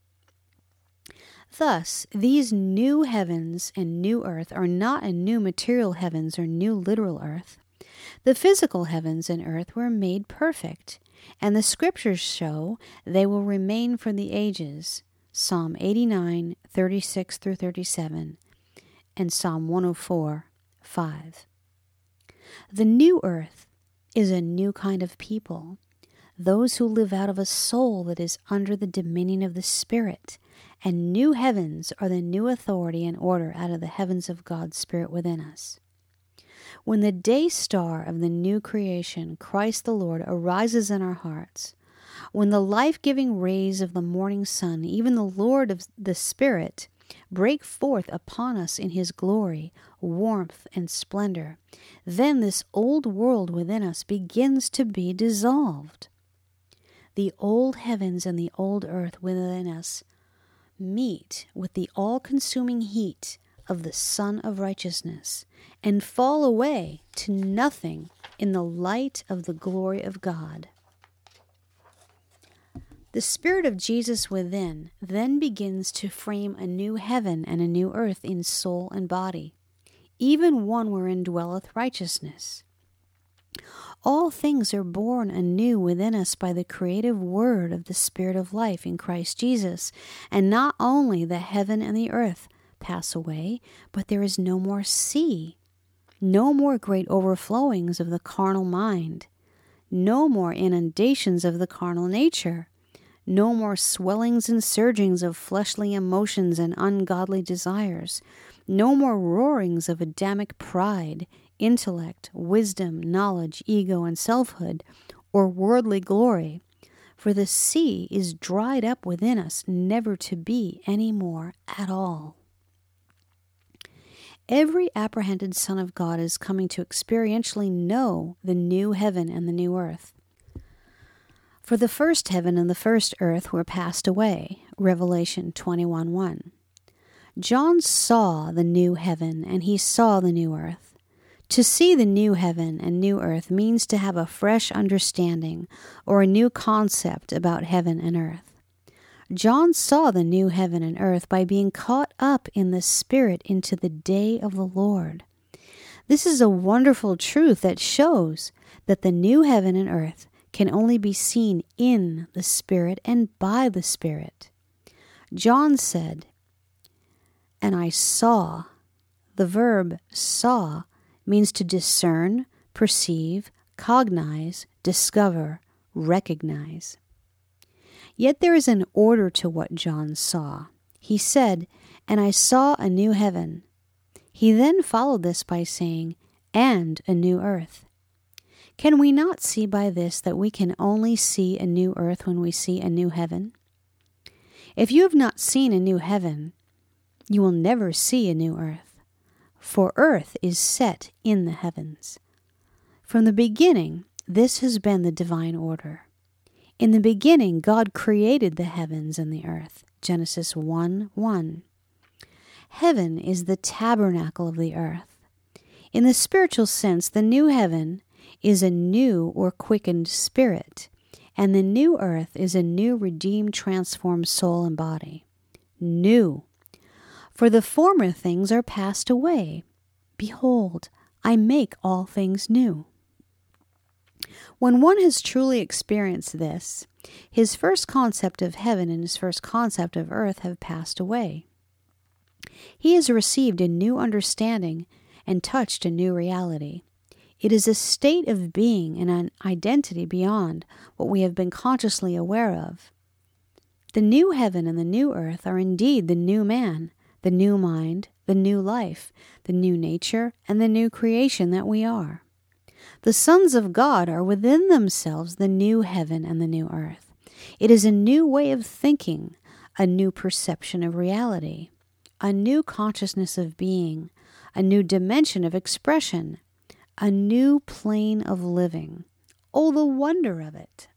Thus, these new heavens and new earth are not a new material heavens or new literal earth. The physical heavens and earth were made perfect, and the Scriptures show they will remain for the ages. Psalm 89:36-37, and Psalm 104:5. The new earth is a new kind of people, those who live out of a soul that is under the dominion of the Spirit, and new heavens are the new authority and order out of the heavens of God's Spirit within us. When the day star of the new creation, Christ the Lord, arises in our hearts, when the life-giving rays of the morning sun, even the Lord of the Spirit, break forth upon us in his glory, warmth, and splendor, then this old world within us begins to be dissolved. The old heavens and the old earth within us meet with the all-consuming heat of the Sun of Righteousness and fall away to nothing in the light of the glory of God. The Spirit of Jesus within then begins to frame a new heaven and a new earth in soul and body, even one wherein dwelleth righteousness. All things are born anew within us by the creative word of the Spirit of life in Christ Jesus, and not only the heaven and the earth pass away, but there is no more sea, no more great overflowings of the carnal mind, no more inundations of the carnal nature, no more swellings and surgings of fleshly emotions and ungodly desires, no more roarings of Adamic pride, intellect, wisdom, knowledge, ego, and selfhood, or worldly glory, for the sea is dried up within us, never to be any more at all. Every apprehended son of God is coming to experientially know the new heaven and the new earth. For the first heaven and the first earth were passed away, Revelation 21:1. John saw the new heaven and he saw the new earth. To see the new heaven and new earth means to have a fresh understanding or a new concept about heaven and earth. John saw the new heaven and earth by being caught up in the Spirit into the day of the Lord. This is a wonderful truth that shows that the new heaven and earth can only be seen in the Spirit and by the Spirit. John said, "And I saw." The verb saw means to discern, perceive, cognize, discover, recognize. Yet there is an order to what John saw. He said, "And I saw a new heaven." He then followed this by saying, "And a new earth." Can we not see by this that we can only see a new earth when we see a new heaven? If you have not seen a new heaven, you will never see a new earth, for earth is set in the heavens. From the beginning, this has been the divine order. In the beginning, God created the heavens and the earth, Genesis 1:1. Heaven is the tabernacle of the earth. In the spiritual sense, the new heaven is a new or quickened spirit, and the new earth is a new redeemed, transformed soul and body. New. For the former things are passed away. Behold, I make all things new. When one has truly experienced this, his first concept of heaven and his first concept of earth have passed away. He has received a new understanding and touched a new reality. It is a state of being and an identity beyond what we have been consciously aware of. The new heaven and the new earth are indeed the new man, the new mind, the new life, the new nature, and the new creation that we are. The sons of God are within themselves the new heaven and the new earth. It is a new way of thinking, a new perception of reality, a new consciousness of being, a new dimension of expression, a new plane of living. Oh, the wonder of it!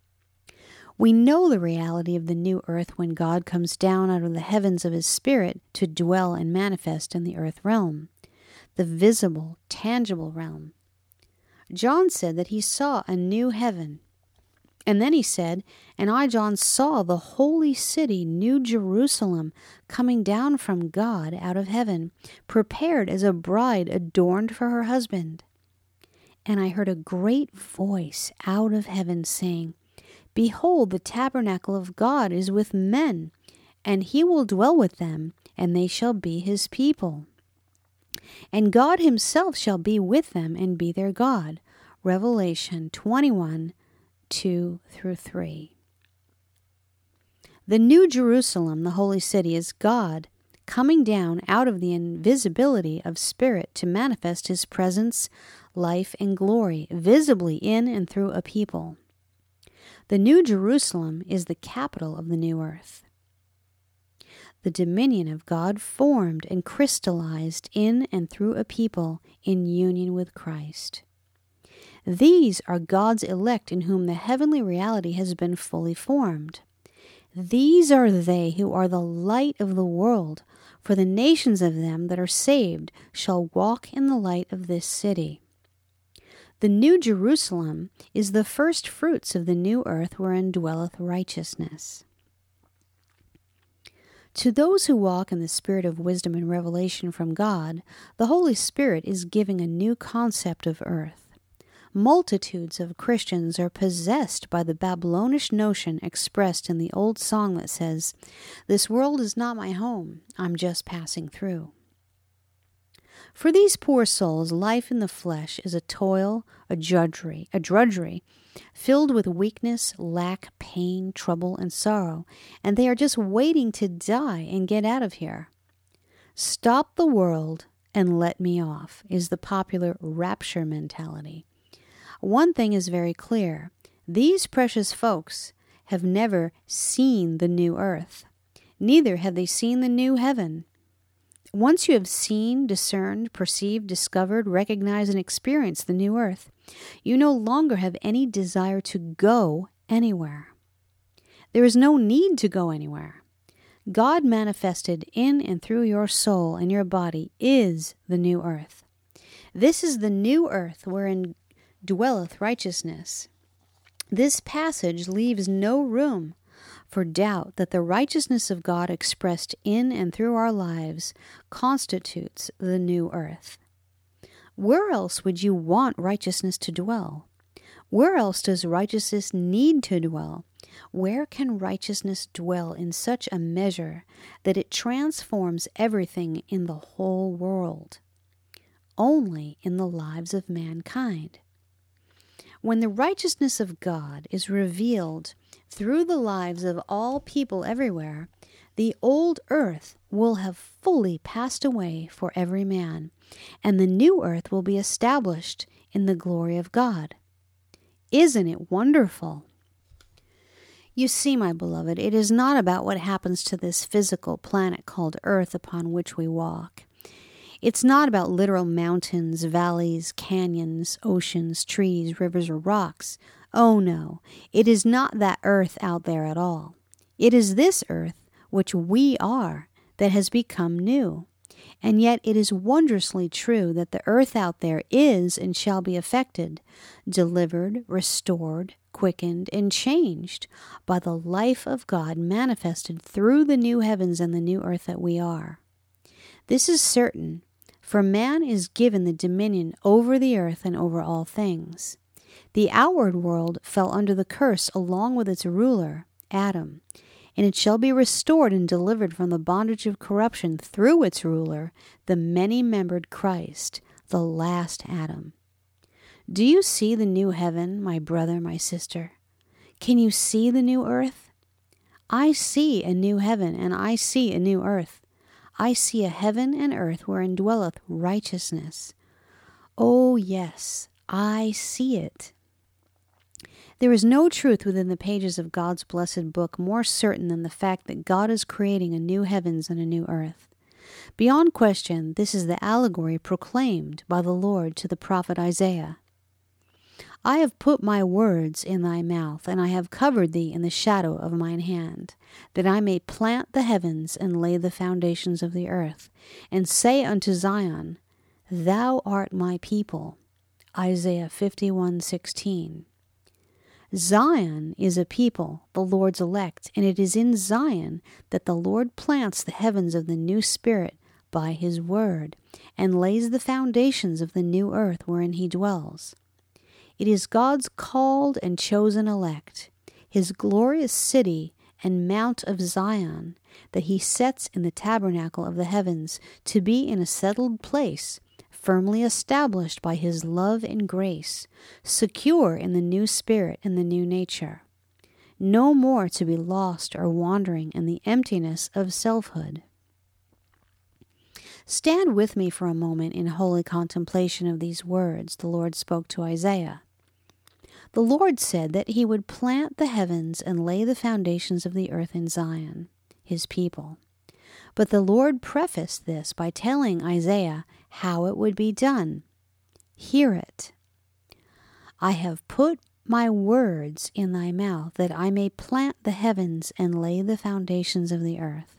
We know the reality of the new earth when God comes down out of the heavens of his Spirit to dwell and manifest in the earth realm, the visible, tangible realm. John said that he saw a new heaven. And then he said, "And I, John, saw the holy city, New Jerusalem, coming down from God out of heaven, prepared as a bride adorned for her husband. And I heard a great voice out of heaven saying, Behold, the tabernacle of God is with men, and he will dwell with them, and they shall be his people. And God himself shall be with them and be their God." Revelation 21:2-3. The New Jerusalem, the holy city, is God coming down out of the invisibility of spirit to manifest his presence, life, and glory visibly in and through a people. The New Jerusalem is the capital of the new earth. The dominion of God formed and crystallized in and through a people in union with Christ. These are God's elect in whom the heavenly reality has been fully formed. These are they who are the light of the world, for the nations of them that are saved shall walk in the light of this city. The New Jerusalem is the first fruits of the new earth wherein dwelleth righteousness. To those who walk in the spirit of wisdom and revelation from God, the Holy Spirit is giving a new concept of earth. Multitudes of Christians are possessed by the Babylonish notion expressed in the old song that says, "This world is not my home, I'm just passing through." For these poor souls, life in the flesh is a toil, a drudgery, filled with weakness, lack, pain, trouble, and sorrow, and they are just waiting to die and get out of here. Stop the world and let me off is the popular rapture mentality. One thing is very clear. These precious folks have never seen the new earth. Neither have they seen the new heaven. Once you have seen, discerned, perceived, discovered, recognized, and experienced the new earth, you no longer have any desire to go anywhere. There is no need to go anywhere. God manifested in and through your soul and your body is the new earth. This is the new earth wherein dwelleth righteousness. This passage leaves no room for doubt that the righteousness of God expressed in and through our lives constitutes the new earth. Where else would you want righteousness to dwell? Where else does righteousness need to dwell? Where can righteousness dwell in such a measure that it transforms everything in the whole world? Only in the lives of mankind. When the righteousness of God is revealed through the lives of all people everywhere, the old earth will have fully passed away for every man, and the new earth will be established in the glory of God. Isn't it wonderful? You see, my beloved, it is not about what happens to this physical planet called Earth upon which we walk. It's not about literal mountains, valleys, canyons, oceans, trees, rivers, or rocks. Oh no, it is not that earth out there at all. It is this earth, which we are, that has become new. And yet it is wondrously true that the earth out there is and shall be affected, delivered, restored, quickened, and changed by the life of God manifested through the new heavens and the new earth that we are. This is certain, for man is given the dominion over the earth and over all things. The outward world fell under the curse along with its ruler, Adam, and it shall be restored and delivered from the bondage of corruption through its ruler, the many-membered Christ, the last Adam. Do you see the new heaven, my brother, my sister? Can you see the new earth? I see a new heaven, and I see a new earth. I see a heaven and earth wherein dwelleth righteousness. Oh, yes, I see it. There is no truth within the pages of God's blessed book more certain than the fact that God is creating a new heavens and a new earth. Beyond question, this is the allegory proclaimed by the Lord to the prophet Isaiah. I have put my words in thy mouth, and I have covered thee in the shadow of mine hand, that I may plant the heavens and lay the foundations of the earth, and say unto Zion, Thou art my people. Isaiah 51:16. Zion is a people, the Lord's elect, and it is in Zion that the Lord plants the heavens of the new spirit by his word, and lays the foundations of the new earth wherein he dwells. It is God's called and chosen elect, his glorious city and mount of Zion, that he sets in the tabernacle of the heavens to be in a settled place, firmly established by his love and grace, secure in the new spirit and the new nature. no more to be lost or wandering in the emptiness of selfhood. Stand with me for a moment in holy contemplation of these words the Lord spoke to Isaiah. The Lord said that he would plant the heavens and lay the foundations of the earth in Zion, his people. But the Lord prefaced this by telling Isaiah how it would be done. Hear it. I have put my words in thy mouth, that I may plant the heavens and lay the foundations of the earth.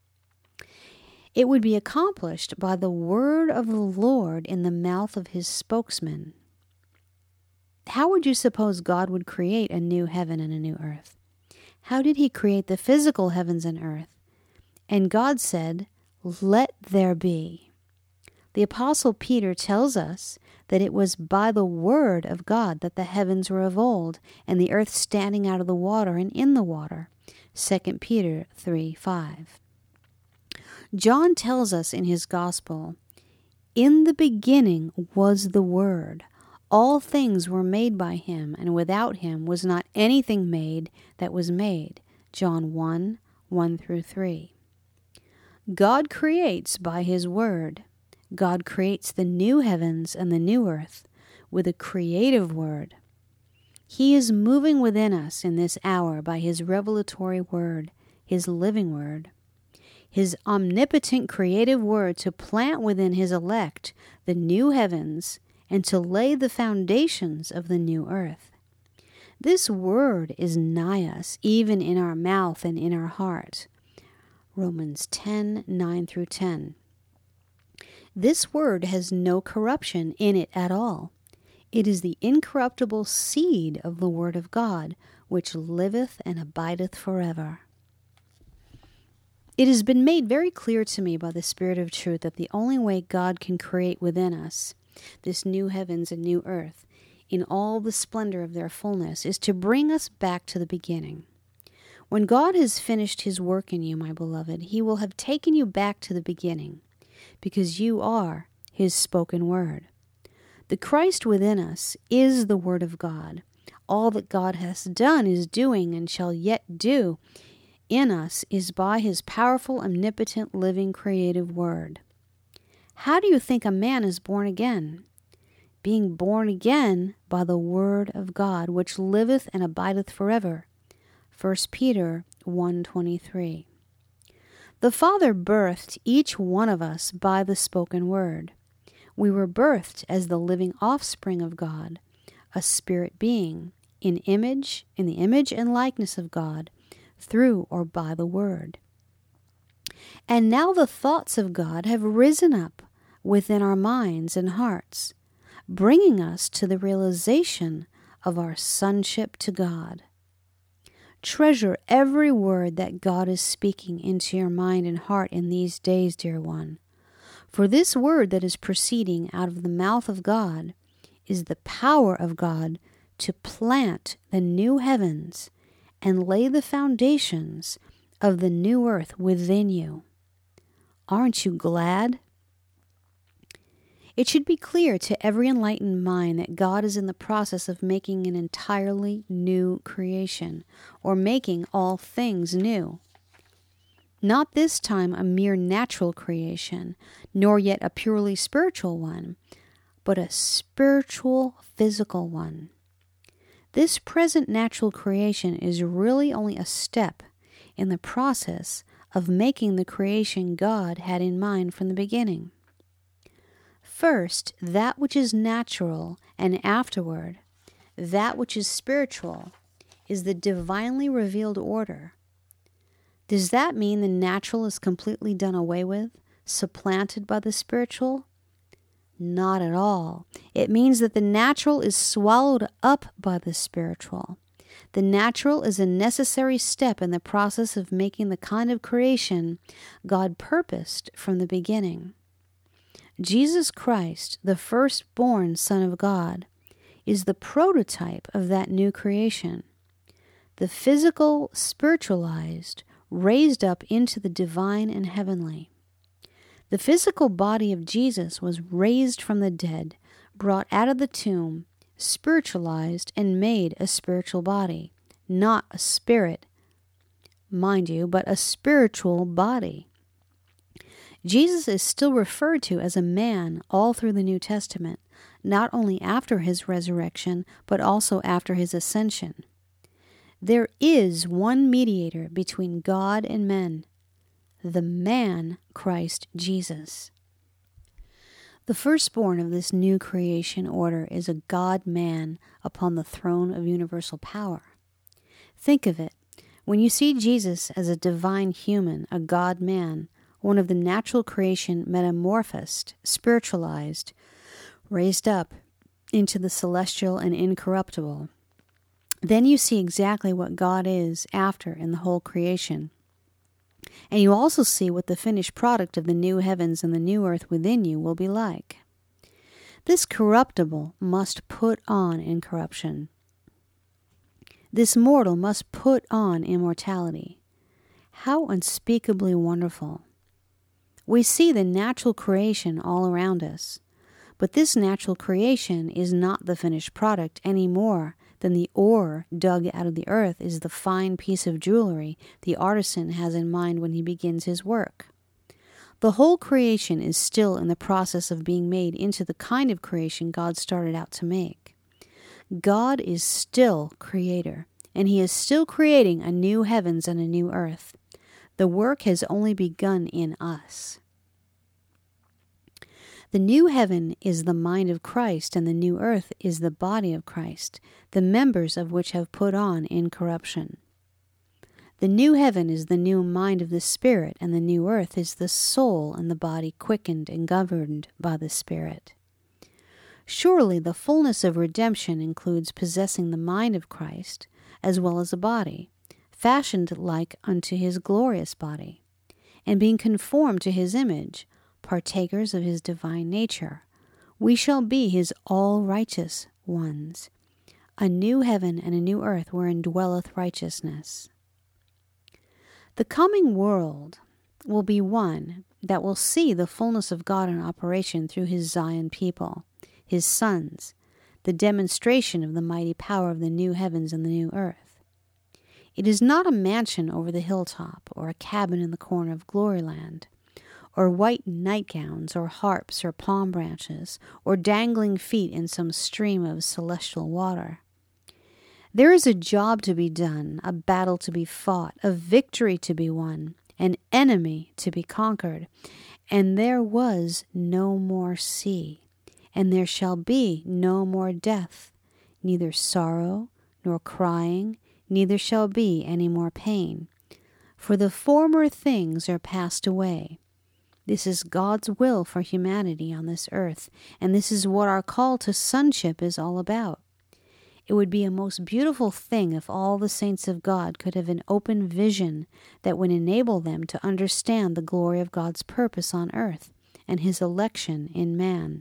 It would be accomplished by the word of the Lord in the mouth of his spokesman. How would you suppose God would create a new heaven and a new earth? How did he create the physical heavens and earth? And God said, "Let there be." The Apostle Peter tells us that it was by the word of God that the heavens were of old, and the earth standing out of the water and in the water. 2 Peter 3:5. John tells us in his gospel, "In the beginning was the Word. All things were made by him, and without him was not anything made that was made." John 1:1-3. God creates by his word. God creates the new heavens and the new earth with a creative word. He is moving within us in this hour by his revelatory word, his living word, his omnipotent creative word to plant within his elect the new heavens and to lay the foundations of the new earth. This word is nigh us, even in our mouth and in our heart. Romans 10:9-10. This word has no corruption in it at all. It is the incorruptible seed of the word of God, which liveth and abideth forever. It has been made very clear to me by the Spirit of truth that the only way God can create within us this new heavens and new earth in all the splendor of their fullness is to bring us back to the beginning. When God has finished his work in you, my beloved, he will have taken you back to the beginning, because you are his spoken word. The Christ within us is the word of God. All that God has done, is doing, and shall yet do in us is by his powerful, omnipotent, living, creative word. How do you think a man is born again? Being born again by the word of God, which liveth and abideth forever. 1 Peter 1:23. The Father birthed each one of us by the spoken word. We were birthed as the living offspring of God, a spirit being, in the image and likeness of God, through or by the word. And now the thoughts of God have risen up within our minds and hearts, bringing us to the realization of our sonship to God. Treasure every word that God is speaking into your mind and heart in these days, dear one. For this word that is proceeding out of the mouth of God is the power of God to plant the new heavens and lay the foundations of the new earth within you. Aren't you glad? It should be clear to every enlightened mind that God is in the process of making an entirely new creation, or making all things new. Not this time a mere natural creation, nor yet a purely spiritual one, but a spiritual, physical one. This present natural creation is really only a step in the process of making the creation God had in mind from the beginning. First, that which is natural, and afterward, that which is spiritual, is the divinely revealed order. Does that mean the natural is completely done away with, supplanted by the spiritual? Not at all. It means that the natural is swallowed up by the spiritual. The natural is a necessary step in the process of making the kind of creation God purposed from the beginning. Jesus Christ, the firstborn Son of God, is the prototype of that new creation. The physical, spiritualized, raised up into the divine and heavenly. The physical body of Jesus was raised from the dead, brought out of the tomb, spiritualized, and made a spiritual body. not a spirit, mind you, but a spiritual body. Jesus is still referred to as a man all through the New Testament, not only after his resurrection, but also after his ascension. There is one mediator between God and men, the man Christ Jesus. The firstborn of this new creation order is a God-man upon the throne of universal power. Think of it. When you see Jesus as a divine human, a God-man, one of the natural creation metamorphosed, spiritualized, raised up into the celestial and incorruptible, then you see exactly what God is after in the whole creation. And you also see what the finished product of the new heavens and the new earth within you will be like. This corruptible must put on incorruption. This mortal must put on immortality. How unspeakably wonderful. We see the natural creation all around us, but this natural creation is not the finished product any more than the ore dug out of the earth is the fine piece of jewelry the artisan has in mind when he begins his work. The whole creation is still in the process of being made into the kind of creation God started out to make. God is still creator, and he is still creating a new heavens and a new earth. The work has only begun in us. The new heaven is the mind of Christ, and the new earth is the body of Christ, the members of which have put on incorruption. The new heaven is the new mind of the Spirit, and the new earth is the soul and the body quickened and governed by the Spirit. Surely the fullness of redemption includes possessing the mind of Christ, as well as a body, fashioned like unto his glorious body, and being conformed to his image, partakers of his divine nature. We shall be his all-righteous ones, a new heaven and a new earth wherein dwelleth righteousness. The coming world will be one that will see the fullness of God in operation through his Zion people, his sons, the demonstration of the mighty power of the new heavens and the new earth. It is not a mansion over the hilltop, or a cabin in the corner of Gloryland, or white nightgowns, or harps, or palm branches, or dangling feet in some stream of celestial water. There is a job to be done, a battle to be fought, a victory to be won, an enemy to be conquered. And there was no more sea, and there shall be no more death, neither sorrow, nor crying, neither shall be any more pain. For the former things are passed away. This is God's will for humanity on this earth, and this is what our call to sonship is all about. It would be a most beautiful thing if all the saints of God could have an open vision that would enable them to understand the glory of God's purpose on earth and his election in man.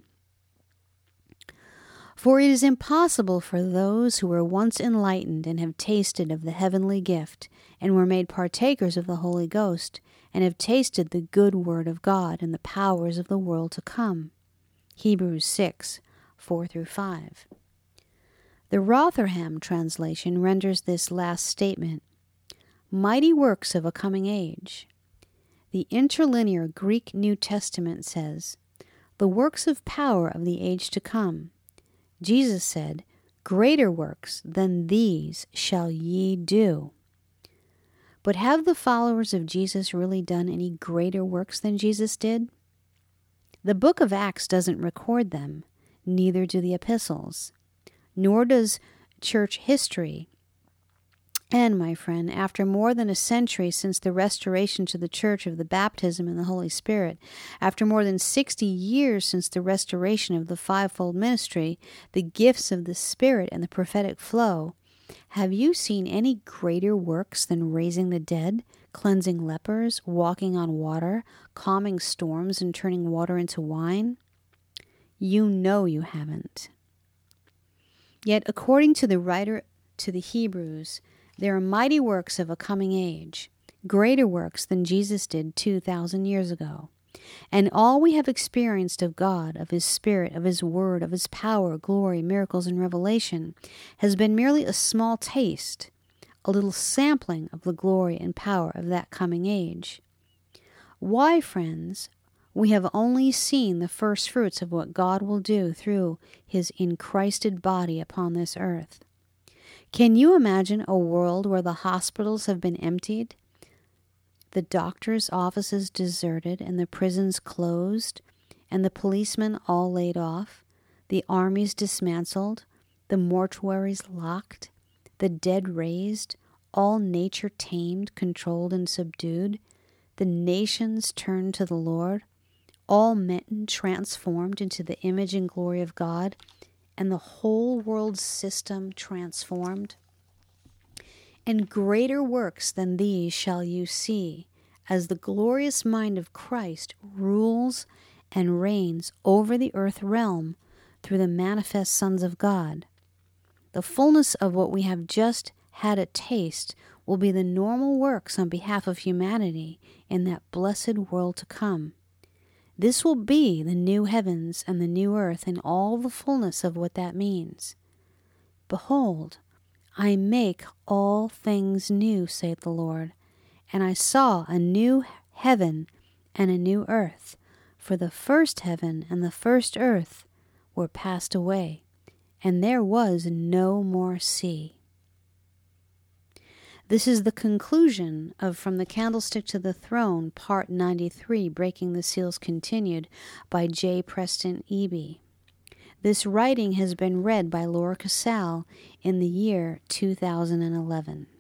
For it is impossible for those who were once enlightened and have tasted of the heavenly gift, and were made partakers of the Holy Ghost, and have tasted the good word of God and the powers of the world to come. Hebrews 6, 4-5. The Rotherham translation renders this last statement, mighty works of a coming age. The interlinear Greek New Testament says, the works of power of the age to come. Jesus said, greater works than these shall ye do. But have the followers of Jesus really done any greater works than Jesus did? The book of Acts doesn't record them, neither do the epistles, nor does church history. And, my friend, after more than a century since the restoration to the church of the baptism in the Holy Spirit, after more than 60 years since the restoration of the fivefold ministry, the gifts of the Spirit and the prophetic flow, have you seen any greater works than raising the dead, cleansing lepers, walking on water, calming storms, and turning water into wine? You know you haven't. Yet, according to the writer to the Hebrews, there are mighty works of a coming age, greater works than Jesus did 2,000 years ago. And all we have experienced of God, of his Spirit, of his word, of his power, glory, miracles, and revelation has been merely a small taste, a little sampling of the glory and power of that coming age. Why, friends? We have only seen the first fruits of what God will do through his enchristed body upon this earth. Can you imagine a world where the hospitals have been emptied, the doctors' offices deserted, and the prisons closed, and the policemen all laid off, the armies dismantled, the mortuaries locked, the dead raised, all nature tamed, controlled, and subdued, the nations turned to the Lord, all men transformed into the image and glory of God, and the whole world system transformed? And greater works than these shall you see, as the glorious mind of Christ rules and reigns over the earth realm through the manifest sons of God. The fullness of what we have just had a taste will be the normal works on behalf of humanity in that blessed world to come. This will be the new heavens and the new earth and all the fullness of what that means. Behold, I make all things new, saith the Lord. And I saw a new heaven and a new earth, for the first heaven and the first earth were passed away, and there was no more sea. This is the conclusion of From the Candlestick to the Throne, Part 93, Breaking the Seals Continued, by J. Preston Eby. This writing has been read by Laura Casal in the year 2011.